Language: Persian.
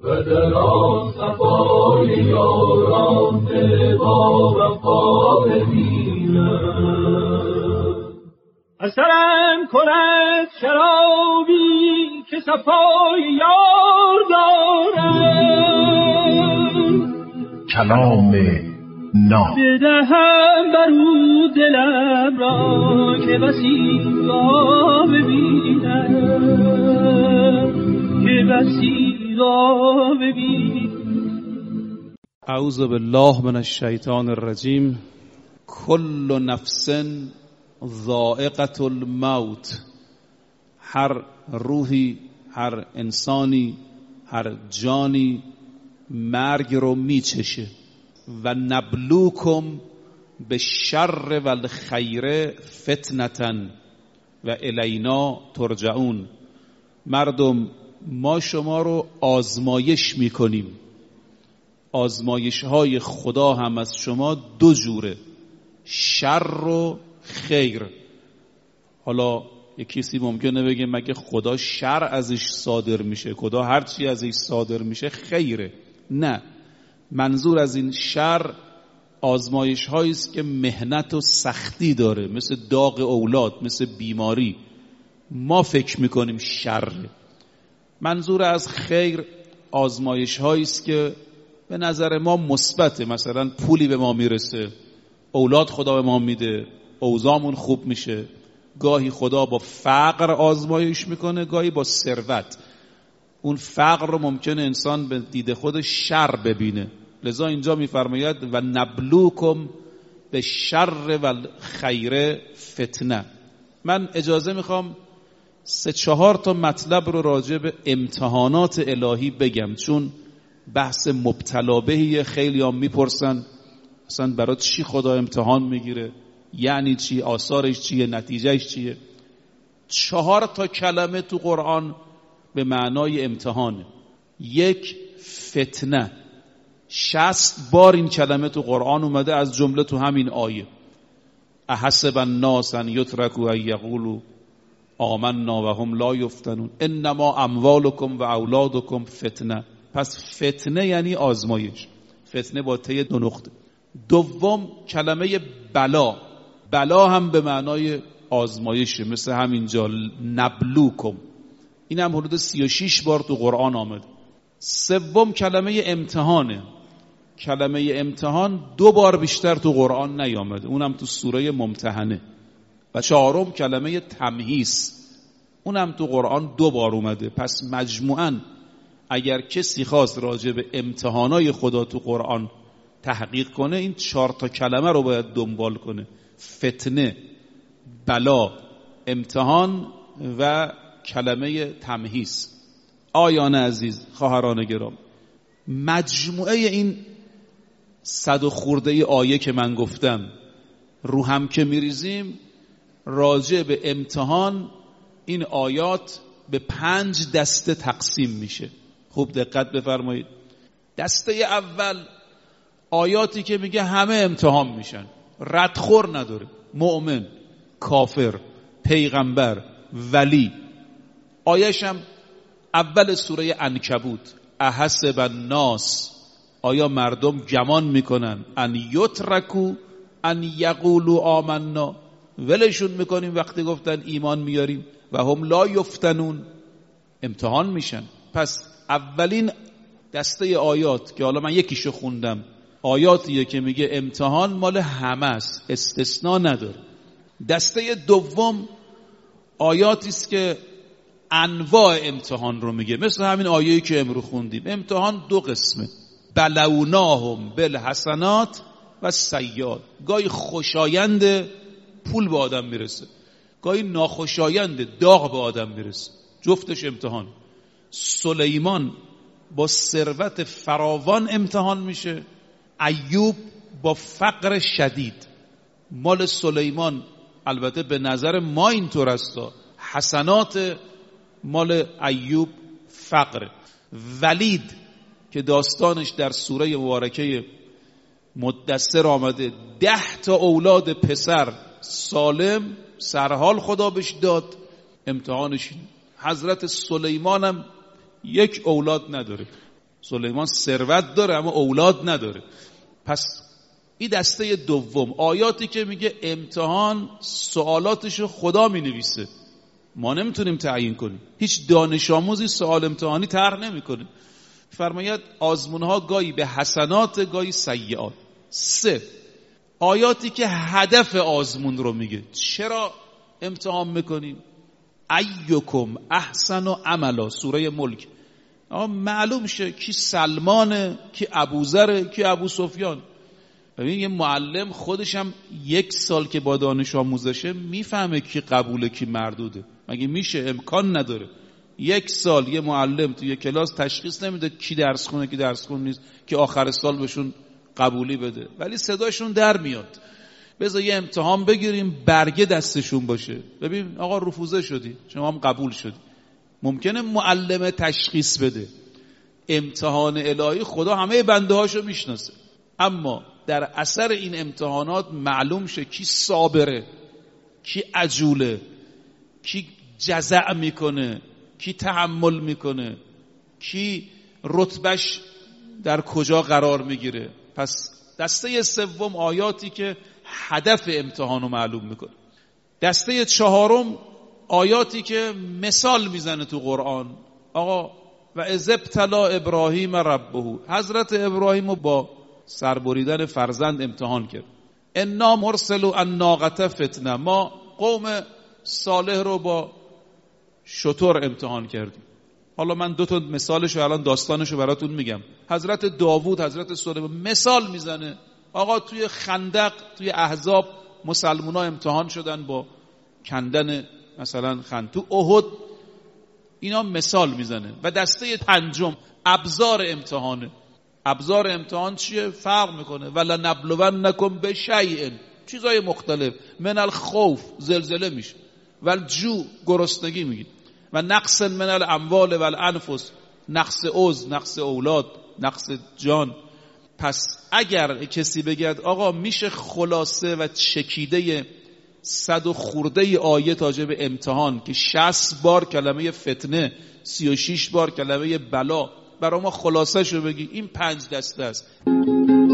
و در آن صفای یاران دل با وفا ببینم. اثرم کند شرابی که صفای یار دارم، کلام ناب بدهم برو دلم را که بسی را ببینم، که بسی را ببینم. اعوذ بالله من الشیطان الرجیم. کل نفس ذائقة الموت. هر روحی، هر انسانی، هر جانی مرگ رو میچشه. و نبلوکم بالشر والخیر فتنة و الینا ترجعون. مردم، ما شما رو آزمایش میکنیم. آزمایش های خدا هم از شما دو جوره، شر و خیر. حالا یک کسی ممکنه بگه مگه خدا شر ازش صادر میشه؟ خدا هر چی ازش صادر میشه خیره. نه، منظور از این شر آزمایش هایی است که مهنت و سختی داره، مثل داغ اولاد، مثل بیماری. ما فکر میکنیم شر. منظور از خیر آزمایش هایی است که به نظر ما مثبته. مثلا پولی به ما میرسه، اولاد خدا به ما میده، اوضاعمون خوب میشه. گاهی خدا با فقر آزمایش میکنه، گاهی با ثروت. اون فقر رو ممکنه انسان به دید خودش شر ببینه. لذا اینجا میفرماید و نبلوکم به شر و خیر فتنه. من اجازه میخوام 3-4 تا مطلب رو راجع به امتحانات الهی بگم، چون بحث مبتلا بهیه. خیلی هم میپرسن اصلا برای چی خدا امتحان میگیره، یعنی چی، آثارش چیه، نتیجهش چیه. 4 تا کلمه تو قرآن به معنای امتحانه. 1 فتنه، 60 بار این کلمه تو قرآن اومده، از جمله تو همین آیه احسب الناس ان یترکوا ان یقولوا آمنا و هم لا یفتنون انما اموالکم و اولادکم فتنه. پس فتنه یعنی آزمایش. فتنه با ته 2 نقطه. 2 کلمه بلا. بلا هم به معنای آزمایشه، مثل همینجا نبلوکم. این هم حدود 36 بار تو قرآن آمد. 3 کلمه امتحانه. کلمه امتحان 2 بار بیشتر تو قرآن نیامده، اونم تو سوره ممتحنه. و 4 کلمه تمهیص، اونم تو قرآن 2 بار اومده. پس مجموعاً اگر کسی خواست راجع به امتحانای خدا تو قرآن تحقیق کنه، این 4 تا کلمه رو باید دنبال کنه: فتنه، بلا، امتحان و کلمه تمهیص. آیان عزیز، خواهران گرام، مجموعه این 100 و خورده آیه که من گفتم رو هم که میریزیم، راجع به امتحان این آیات به 5 دسته تقسیم میشه. خوب دقت بفرمایید. دسته اول آیاتی که میگه همه امتحان میشن، ردخور نداره، مؤمن، کافر، پیغمبر، ولی. آیش هم اول سوره عنکبوت احسب الناس، آیا مردم گمان میکنن ان یترکوا ان یقولوا آمنا، ولشون میکنیم وقتی گفتن ایمان میاریم، و هم لا یفتنون، امتحان میشن. پس اولین دسته آیات که حالا من یکیشو خوندم، آیاتیه که میگه امتحان مال همه است، استثناء نداره. دسته دوم آیاتی است که انواع امتحان رو میگه، مثل همین آیه‌ای که امروز خوندیم. امتحان 2 قسمه: بلوناهم بالحسنات و السیئات. گاهی خوشایند پول به آدم میرسه، گاهی ناخوشایند داغ به آدم میرسه، جفتش امتحان. سلیمان با ثروت فراوان امتحان میشه، ایوب با فقر شدید. مال سلیمان البته به نظر ما اینطور است، حسنات مال ایوب فقر. ولید که داستانش در سوره مبارکه مدثر آمده، 10 تا اولاد پسر سالم سرحال خدا بهش داد، امتحانش. حضرت سلیمان هم 1 اولاد نداره. سلیمان ثروت داره اما اولاد نداره. پس این دسته دوم، آیاتی که میگه امتحان سوالاتشو خدا مینویسه، ما نمیتونیم تعیین کنیم. هیچ دانش آموزی سوال امتحانی طرح نمیکنه. فرماید آزمونها گاهی به حسنات گاهی سیئات. 3 آیاتی که هدف آزمون رو میگه. چرا امتحان میکنیم؟ ایکم احسن عملا، سوره ملک. معلوم شه کی سلمانه، کی ابوذره، کی ابو سفیان. ببین یه معلم خودش هم 1 سال که با دانش آموزشه میفهمه کی قبوله کی مردوده. مگه میشه؟ امکان نداره. 1 سال یه معلم توی کلاس تشخیص نمیده کی درس خونه کی درس خون نیست، که آخر سال بهشون قبولی بده، ولی صداشون در میاد. بذار یه امتحان بگیریم برگه دستشون باشه، ببین آقا رفوزه شدی، شما هم قبول شدی. ممکنه معلم تشخیص بده، امتحان الهی خدا همه بنده هاشو میشناسه، اما در اثر این امتحانات معلوم شه کی صابره، کی عجوله، کی جزع میکنه، کی تحمل میکنه، کی رتبش در کجا قرار میگیره. پس دسته سوم آیاتی که هدف امتحانو معلوم میکنه. دسته چهارم آیاتی که مثال میزنه تو قرآن. آقا و اذ ابتلی ابراهیم ربه، حضرت ابراهیم رو با سربریدن فرزند امتحان کرد. انا مرسلو الناقة فتنه، ما قوم صالح رو با شتر امتحان کردیم. حالا من 2 مثالشو الان داستانشو براتون میگم. حضرت داوود، حضرت سلیمان مثال میزنه. آقا توی خندق، توی احزاب مسلمونا امتحان شدن با کندن مثلا تو احد، اینا مثال میزنه. و دسته پنجم ابزار امتحانه. ابزار امتحان چیه؟ فرق میکنه. ولنبلونکم بشیء، چیزای مختلف، من الخوف، زلزله میشه، والجوع، گرسنگی میگه، و نقص من الاموال والانفس، نقص عضو، نقص اولاد، نقص جان. پس اگر کسی بگید آقا میشه خلاصه و چکیده 100 و خورده آیه راجع به امتحان که 60 بار کلمه فتنه، 36 بار کلمه بلا، برای ما خلاصه شو بگی، این 5 دسته است.